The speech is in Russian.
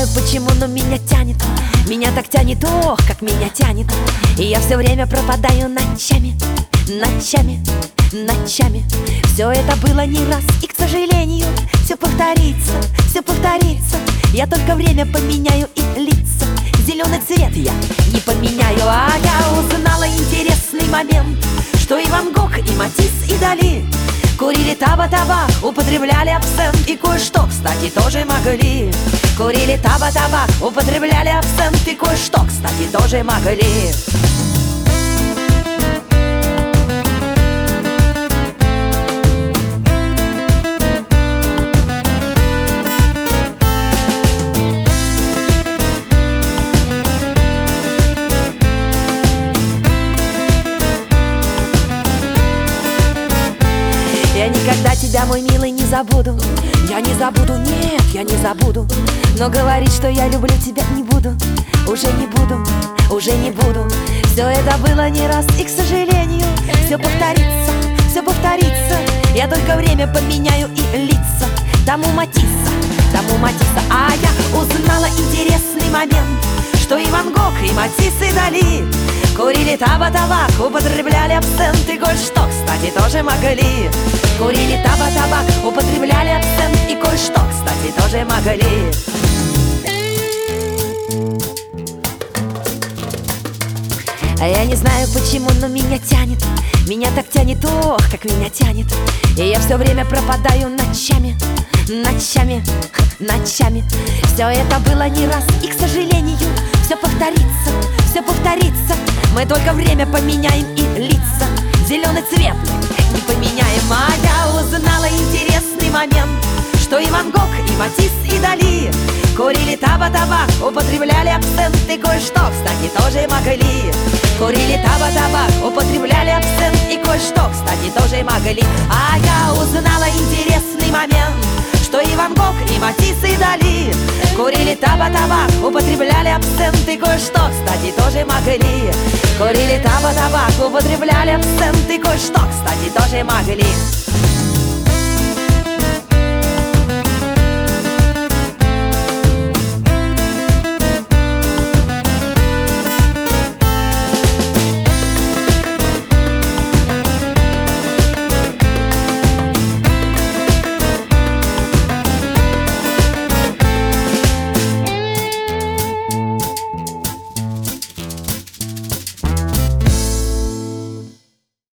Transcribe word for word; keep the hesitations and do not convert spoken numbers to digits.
знаю почему, но меня тянет. Меня так тянет, ох, как меня тянет. И я все время пропадаю ночами, ночами, ночами. Все это было не раз, и, к сожалению, все повторится, все повторится. Я только время поменяю и лица. Зеленый цвет я не поменяю. А я узнала интересный момент, что и Ван Гог, и Матисс, и Дали курили таба-табак, употребляли абсент. И кое-что, кстати, тоже могли. Курили таба-табак, употребляли абсент. И кое-что, кстати, тоже могли. Я никогда тебя, мой милый, не забуду. Я не забуду, нет, я не забуду. Но говорить, что я люблю тебя, не буду. Уже не буду, уже не буду. Все это было не раз, и, к сожалению, все повторится, все повторится. Я только время поменяю и лица. Тому Матисса, тому Матисса. А я узнала интересный момент, что и Ван Гог, и Матисс, и Дали курили таба-табак, употребляли абсент. И кое-что, кстати, тоже могли. Курили таба-табак, употребляли абсент. И кое-что, кстати, тоже могли. А я не знаю почему, но меня тянет. Меня так тянет, ох, как меня тянет. И я все время пропадаю ночами, ночами, ночами. Все это было не раз, и, к сожалению, все повторится, все повторится. Мы только время поменяем и лица. Зеленый цвет не поменяем. А я узнала интересный момент, что и Ван Гог, и Матисс, и Дали курили таба-табак, употребляли абсент. И кое-что, кстати, тоже могли. Курили таба-табак, употребляли абсент. И кое-что, кстати, тоже могли. А я узнала интересный момент, что и Ван Гог, и Матисс, и Дали курили таба-табак, употребляли абсент. И кое-что, кстати, тоже могли. Курили таба-табак, употребляли абсент. И кое-что, кстати, тоже могли.